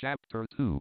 Chapter 2.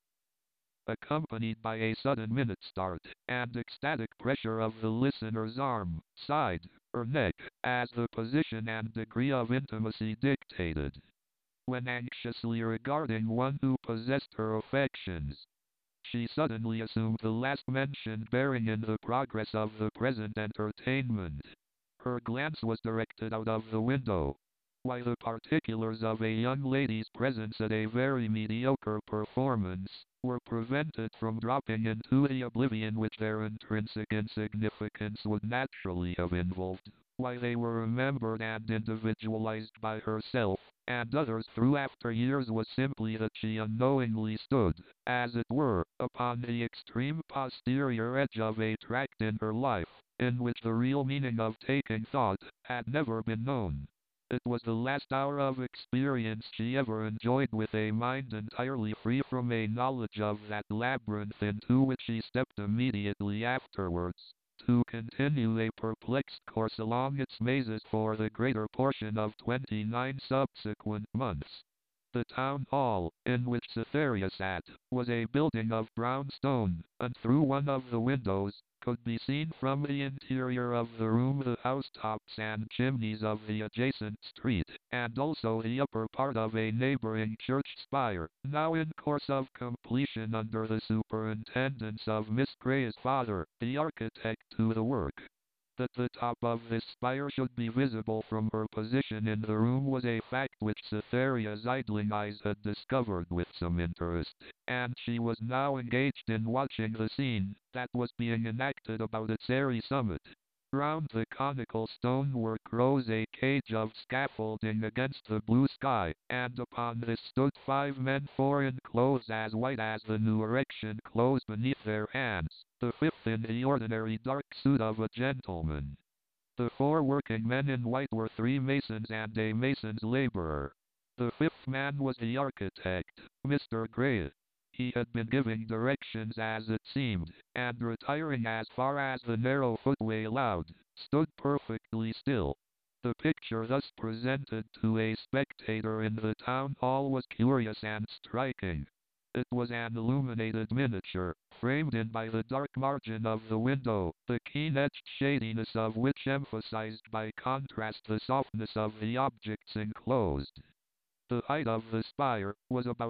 Accompanied by a sudden minute start, and ecstatic pressure of the listener's arm, side, or neck, as the position and degree of intimacy dictated. When anxiously regarding one who possessed her affections, she suddenly assumed the last mentioned bearing in the progress of the present entertainment. Her glance was directed out of the window, while the particulars of a young lady's presence at a very mediocre performance were prevented from dropping into the oblivion which their intrinsic insignificance would naturally have involved, while they were remembered and individualized by herself and others through after years, was simply that she unknowingly stood, as it were, upon the extreme posterior edge of a tract in her life, in which the real meaning of taking thought had never been known. It was the last hour of experience she ever enjoyed with a mind entirely free from a knowledge of that labyrinth into which she stepped immediately afterwards, to continue a perplexed course along its mazes for the greater portion of 29 subsequent months. The town hall, in which Cytherea sat, was a building of brown stone, and through one of the windows could be seen from the interior of the room the housetops and chimneys of the adjacent street, and also the upper part of a neighboring church spire, now in course of completion under the superintendence of Miss Grey's father, the architect to the work. That the top of this spire should be visible from her position in the room was a fact which Cytherea's idling eyes had discovered with some interest, and she was now engaged in watching the scene that was being enacted about its airy summit. Round the conical stonework rose a cage of scaffolding against the blue sky, and upon this stood 5 men, 4 in clothes as white as the new erection closed beneath their hands, the 5th in the ordinary dark suit of a gentleman. The 4 working men in white were 3 masons and a mason's laborer. The 5th man was the architect, Mr. Grey. He had been giving directions as it seemed, and retiring as far as the narrow footway allowed, stood perfectly still. The picture thus presented to a spectator in the town hall was curious and striking. It was an illuminated miniature, framed in by the dark margin of the window, the keen-edged shadiness of which emphasized by contrast the softness of the objects enclosed. The height of the spire was about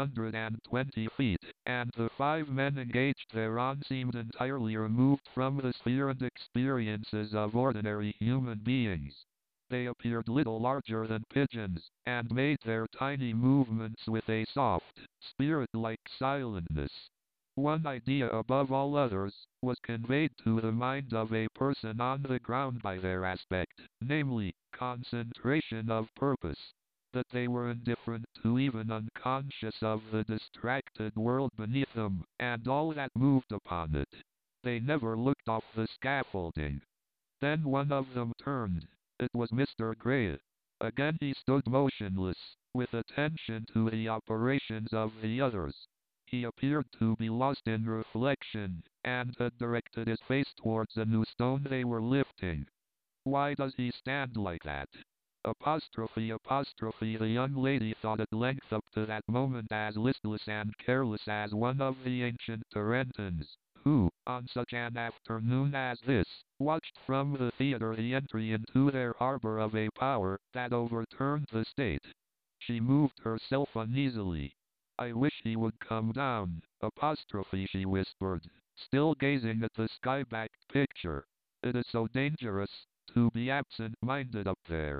120 feet, and the 5 men engaged thereon seemed entirely removed from the sphere and experiences of ordinary human beings. They appeared little larger than pigeons, and made their tiny movements with a soft, spirit-like silentness. One idea above all others was conveyed to the mind of a person on the ground by their aspect, namely, concentration of purpose. That they were indifferent to, even unconscious of, the distracted world beneath them, and all that moved upon it. They never looked off the scaffolding. Then one of them turned. It was Mr. Grey. Again he stood motionless, with attention to the operations of the others. He appeared to be lost in reflection, and had directed his face towards a new stone they were lifting. "Why does he stand like that?" Apostrophe. The young lady thought at length up to that moment as listless and careless as one of the ancient Tarentines, who, on such an afternoon as this, watched from the theatre the entry into their harbor of a power that overturned the state. She moved herself uneasily. "I wish he would come down," she whispered, still gazing at the sky-backed picture. "It is so dangerous to be absent-minded up there."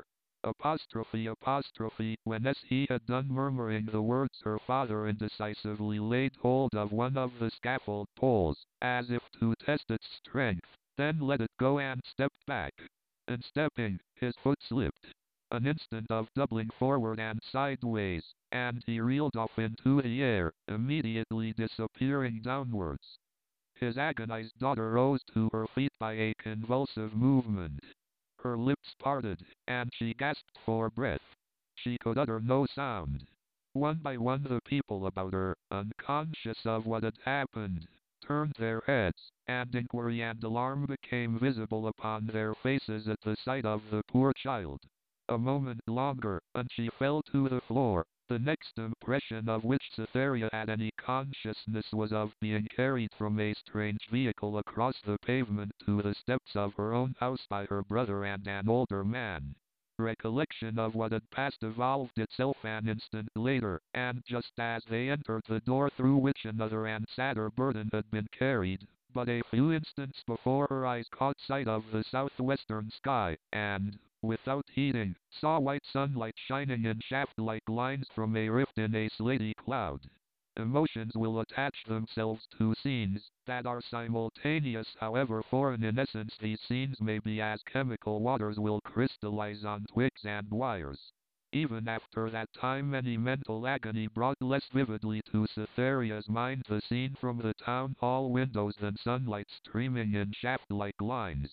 When as he had done murmuring the words, her father indecisively laid hold of one of the scaffold poles, as if to test its strength, then let it go and stepped back. In stepping, his foot slipped. An instant of doubling forward and sideways, and he reeled off into the air, immediately disappearing downwards. His agonized daughter rose to her feet by a convulsive movement. Her lips parted, and she gasped for breath. She could utter no sound. One by one the people about her, unconscious of what had happened, turned their heads, and inquiry and alarm became visible upon their faces at the sight of the poor child. A moment longer, and she fell to the floor, The next impression of which Cytherea had any consciousness was of being carried from a strange vehicle across the pavement to the steps of her own house by her brother and an older man. Recollection of what had passed evolved itself an instant later, and just as they entered the door through which another and sadder burden had been carried, but a few instants before her eyes caught sight of the southwestern sky, and, without heeding, saw white sunlight shining in shaft-like lines from a rift in a slaty cloud. Emotions will attach themselves to scenes that are simultaneous, however foreign in essence these scenes may be, as chemical waters will crystallize on twigs and wires. Even after that time any mental agony brought less vividly to Cytherea's mind the scene from the town hall windows than sunlight streaming in shaft-like lines.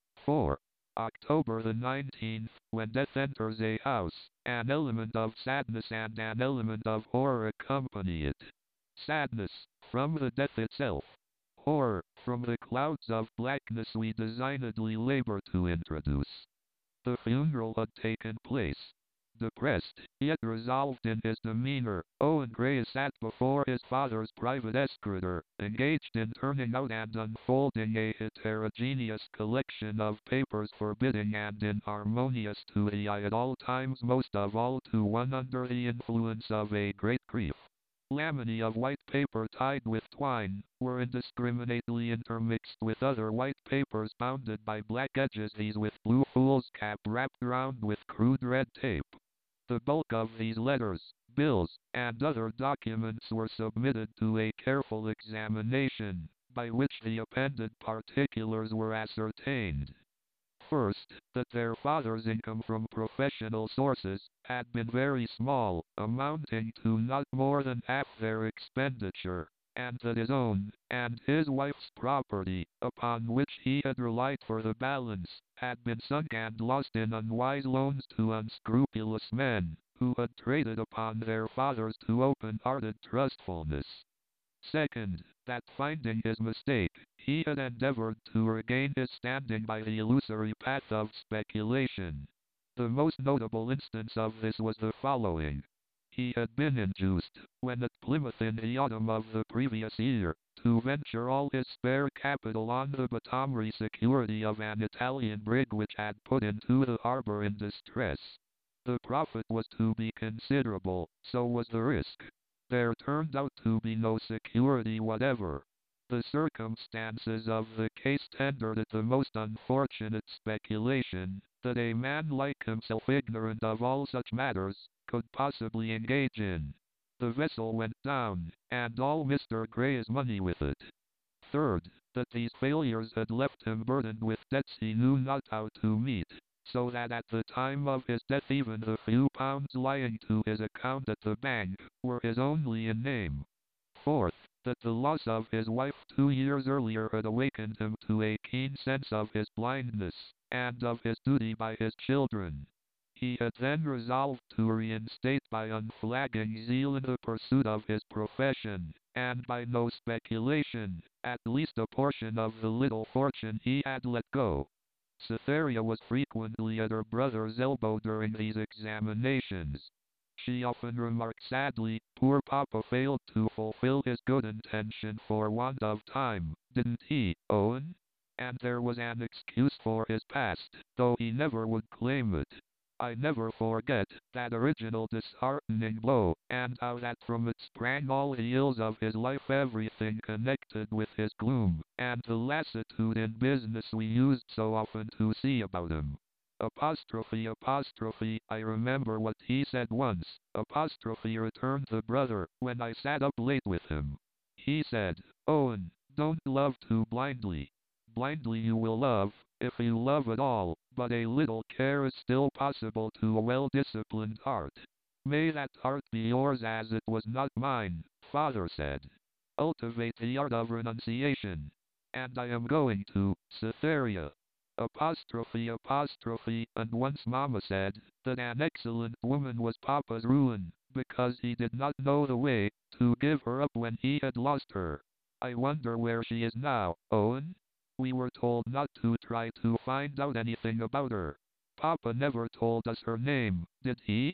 4. October the 19th, when death enters a house, an element of sadness and an element of horror accompany it. Sadness, from the death itself. Horror, from the clouds of blackness we designedly labor to introduce. The funeral had taken place. Depressed, yet resolved in his demeanor, Owen Gray sat before his father's private escritoire, engaged in turning out and unfolding a heterogeneous collection of papers forbidding and inharmonious to the eye at all times, most of all to one under the influence of a great grief. Laminae of white paper tied with twine were indiscriminately intermixed with other white papers bounded by black edges, these with blue foolscap wrapped round with crude red tape. The bulk of these letters, bills, and other documents were submitted to a careful examination, by which the appended particulars were ascertained. First, that their father's income from professional sources had been very small, amounting to not more than half their expenditure, and that his own and his wife's property, upon which he had relied for the balance, had been sunk and lost in unwise loans to unscrupulous men, who had traded upon their father's too open-hearted trustfulness. Second, that finding his mistake, he had endeavored to regain his standing by the illusory path of speculation. The most notable instance of this was the following. He had been induced, when at Plymouth in the autumn of the previous year, to venture all his spare capital on the bottomry security of an Italian brig which had put into the harbor in distress. The profit was to be considerable, so was the risk. There turned out to be no security whatever. The circumstances of the case tendered it the most unfortunate speculation that a man like himself, ignorant of all such matters, could possibly engage in. The vessel went down, and all Mr. Gray's money with it. Third, that these failures had left him burdened with debts he knew not how to meet, so that at the time of his death even the few pounds lying to his account at the bank were his only in name. Fourth, that the loss of his wife 2 years earlier had awakened him to a keen sense of his blindness, and of his duty by his children. He had then resolved to reinstate by unflagging zeal in the pursuit of his profession, and by no speculation, at least a portion of the little fortune he had let go. Cytherea was frequently at her brother's elbow during these examinations. She often remarked sadly, poor papa failed to fulfill his good intention for want of time, didn't he, Owen? And there was an excuse for his past, though he never would claim it. I never forget that original disheartening blow, and how that from it sprang all the ills of his life, everything connected with his gloom, and the lassitude in business we used so often to see about him. Apostrophe, I remember what he said once, apostrophe, returned the brother, when I sat up late with him. He said, Owen, don't love too blindly. Blindly you will love, if you love at all, but a little care is still possible to a well-disciplined heart. May that heart be yours as it was not mine, father said. Cultivate the art of renunciation. And I am going to, Cytherea. Apostrophe, and once Mama said that an excellent woman was Papa's ruin, because he did not know the way to give her up when he had lost her. I wonder where she is now, Owen? We were told not to try to find out anything about her. Papa never told us her name, did he?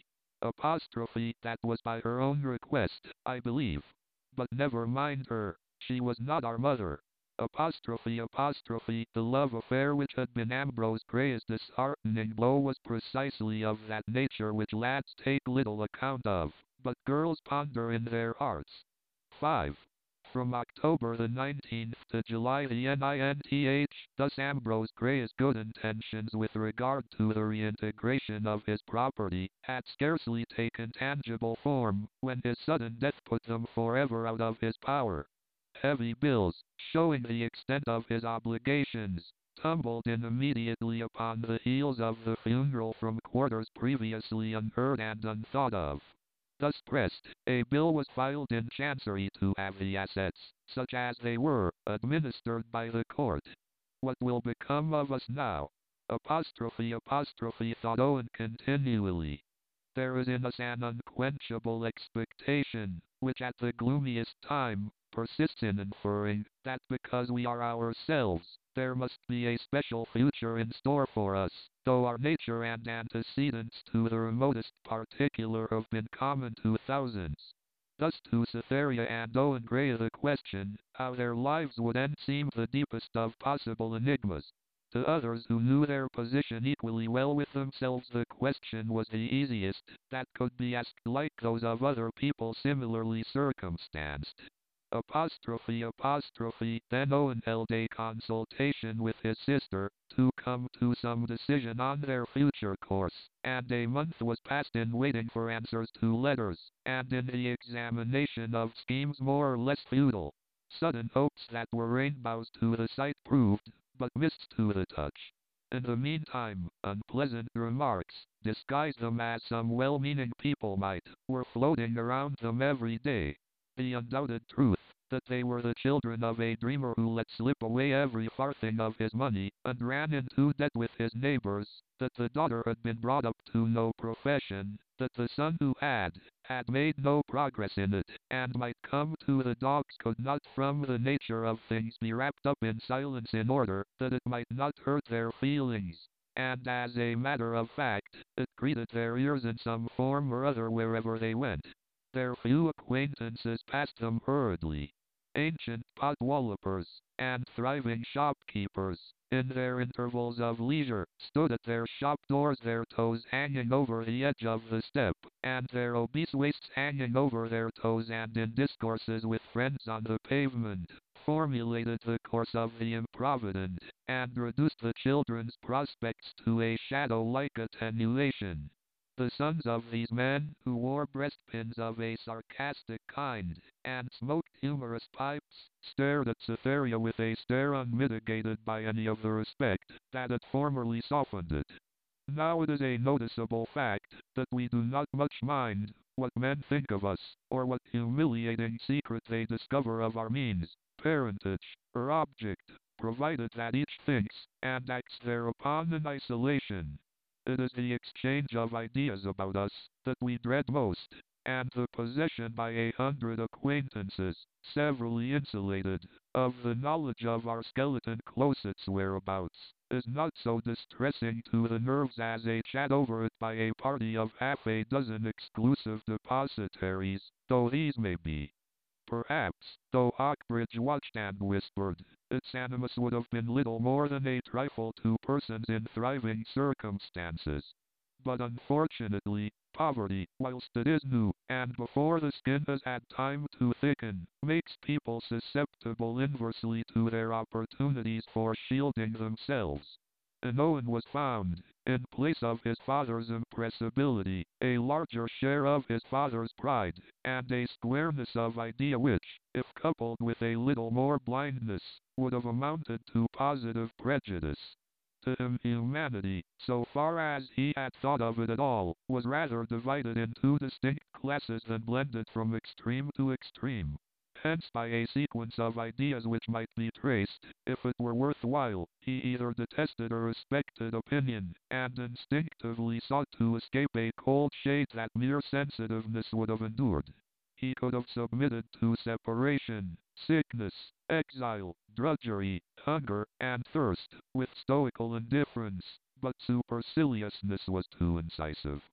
Apostrophe, that was by her own request, I believe. But never mind her. She was not our mother. Apostrophe, apostrophe, the love affair which had been Ambrose Graye's disheartening blow was precisely of that nature which lads take little account of, but girls ponder in their hearts. 5. From October the 19th to July the 19th, thus Ambrose Graye's good intentions with regard to the reintegration of his property had scarcely taken tangible form, when his sudden death put them forever out of his power. Heavy bills, showing the extent of his obligations, tumbled in immediately upon the heels of the funeral from quarters previously unheard and unthought of. Thus pressed, a bill was filed in Chancery to have the assets, such as they were, administered by the court. What will become of us now? Apostrophe, apostrophe, thought Owen continually. There is in us an unquenchable expectation, which at the gloomiest time, persists in inferring, that because we are ourselves, there must be a special future in store for us, though our nature and antecedents to the remotest particular have been common to thousands. Thus to Cytherea and Owen Gray the question, how their lives would end seemed the deepest of possible enigmas. To others who knew their position equally well with themselves the question was the easiest that could be asked, like those of other people similarly circumstanced. Apostrophe, apostrophe, then Owen held a consultation with his sister, to come to some decision on their future course, and a month was passed in waiting for answers to letters, and in the examination of schemes more or less futile. Sudden hopes that were rainbows to the sight proved, but mists to the touch. In the meantime, unpleasant remarks, disguise them as some well-meaning people might, were floating around them every day. The undoubted truth, that they were the children of a dreamer who let slip away every farthing of his money, and ran into debt with his neighbors, that the daughter had been brought up to no profession, that the son who had made no progress in it, and might come to the dogs could not from the nature of things be wrapped up in silence in order that it might not hurt their feelings, and as a matter of fact, it greeted their ears in some form or other wherever they went. Their few acquaintances passed them hurriedly. Ancient pot-wallopers, and thriving shopkeepers, in their intervals of leisure, stood at their shop doors, their toes hanging over the edge of the step, and their obese waists hanging over their toes, and in discourses with friends on the pavement, formulated the course of the improvident, and reduced the children's prospects to a shadow-like attenuation. The sons of these men, who wore breastpins of a sarcastic kind, and smoked humorous pipes, stared at Cytherea with a stare unmitigated by any of the respect that had formerly softened it. Now it is a noticeable fact, that we do not much mind what men think of us, or what humiliating secret they discover of our means, parentage, or object, provided that each thinks, and acts thereupon in isolation. It is the exchange of ideas about us that we dread most, and the possession by 100 acquaintances, severally insulated, of the knowledge of our skeleton closet's whereabouts, is not so distressing to the nerves as a chat over it by a party of half a dozen exclusive depositaries, though these may be. Perhaps, though Hawkbridge watched and whispered, its animus would have been little more than a trifle to persons in thriving circumstances. But unfortunately, poverty, whilst it is new, and before the skin has had time to thicken, makes people susceptible inversely to their opportunities for shielding themselves. And Owen was found, in place of his father's impressibility, a larger share of his father's pride, and a squareness of idea which, if coupled with a little more blindness, would have amounted to positive prejudice. To him humanity, so far as he had thought of it at all, was rather divided into distinct classes than blended from extreme to extreme. Hence by a sequence of ideas which might be traced, if it were worthwhile, he either detested or respected opinion, and instinctively sought to escape a cold shade that mere sensitiveness would have endured. He could have submitted to separation, sickness, exile, drudgery, hunger, and thirst, with stoical indifference, but superciliousness was too incisive.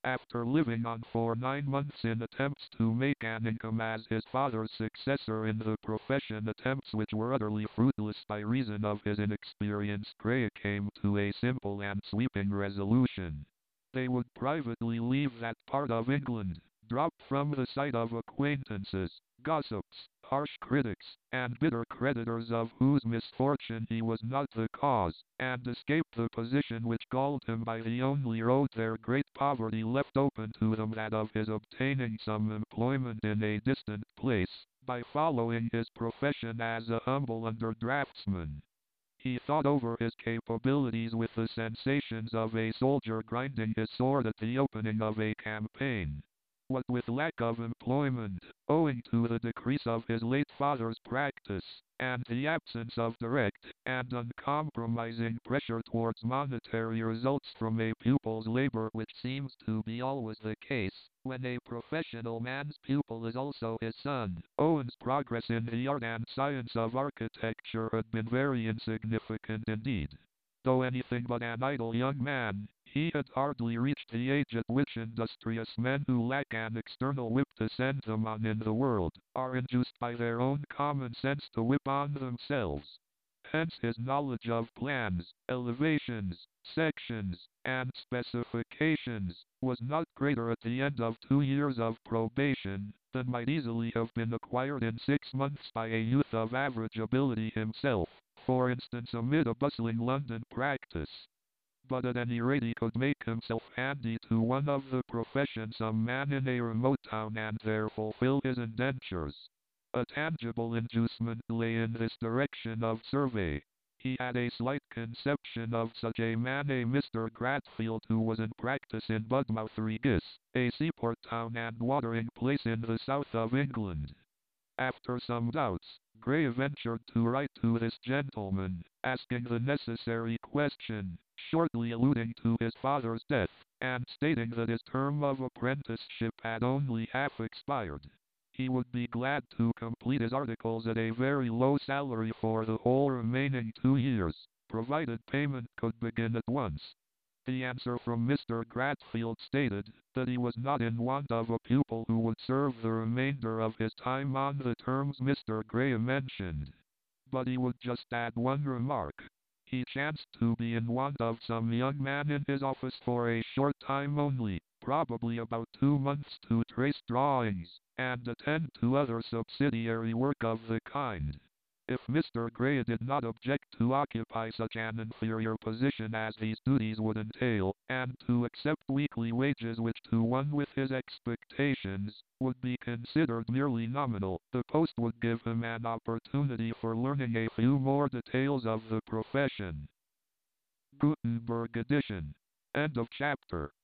After living on for 9 months in attempts to make an income as his father's successor in the profession, attempts which were utterly fruitless by reason of his inexperience, Gray came to a simple and sweeping resolution. They would privately leave that part of England, drop from the sight of acquaintances, gossips, harsh critics, and bitter creditors of whose misfortune he was not the cause, and escape the position which galled him by the only road their great poverty left open to them, that of his obtaining some employment in a distant place, by following his profession as a humble under-draftsman. He thought over his capabilities with the sensations of a soldier grinding his sword at the opening of a campaign. What with lack of employment, owing to the decrease of his late father's practice, and the absence of direct and uncompromising pressure towards monetary results from a pupil's labor, which seems to be always the case when a professional man's pupil is also his son, Owen's progress in the art and science of architecture had been very insignificant indeed. Though anything but an idle young man, he had hardly reached the age at which industrious men who lack an external whip to send them on in the world, are induced by their own common sense to whip on themselves. Hence his knowledge of plans, elevations, sections, and specifications was not greater at the end of 2 years of probation than might easily have been acquired in 6 months by a youth of average ability himself, for instance amid a bustling London practice. But at any rate he could make himself handy to one of the profession, some man in a remote town, and there fulfill his indentures. A tangible inducement lay in this direction of survey. He had a slight conception of such a man, a Mr. Gradfield, who was in practice in Budmouth Regis, a seaport town and watering place in the south of England. After some doubts, Gray ventured to write to this gentleman, asking the necessary question, shortly alluding to his father's death, and stating that his term of apprenticeship had only half expired. He would be glad to complete his articles at a very low salary for the whole remaining 2 years, provided payment could begin at once. The answer from Mr. Gradfield stated that he was not in want of a pupil who would serve the remainder of his time on the terms Mr. Gray mentioned. But he would just add one remark. He chanced to be in want of some young man in his office for a short time only, probably about 2 months, to trace drawings, and attend to other subsidiary work of the kind. If Mr. Gray did not object to occupy such an inferior position as these duties would entail, and to accept weekly wages which, to one with his expectations, would be considered merely nominal, the post would give him an opportunity for learning a few more details of the profession. Gutenberg edition. End of chapter.